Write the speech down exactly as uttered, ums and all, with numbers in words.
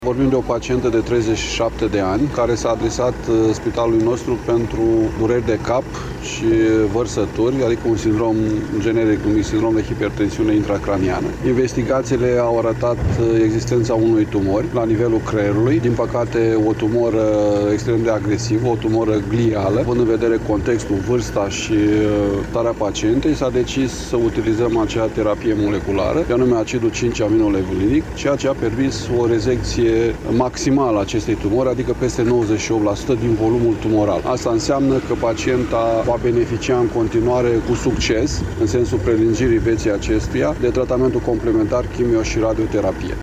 Vorbim de o pacientă de treizeci și șapte de ani care s-a adresat spitalului nostru pentru dureri de cap și vărsături, adică un sindrom generic numit sindrom de hipertensiune intracraniană. Investigațiile au arătat existența unui tumor la nivelul creierului, din păcate o tumoră extrem de agresivă, o tumoră glială. Având în vedere contextul, vârsta și starea pacientei, s-a decis să utilizăm acea terapie moleculară, de anume acidul cinci aminolevulinic, ceea ce a permis o rezecție maximală a acestei tumori, adică peste nouăzeci și opt la sută din volumul tumoral. Asta înseamnă că pacienta va beneficia în continuare cu succes, în sensul prelungirii vieții acestuia, de tratamentul complementar chimio și radioterapie.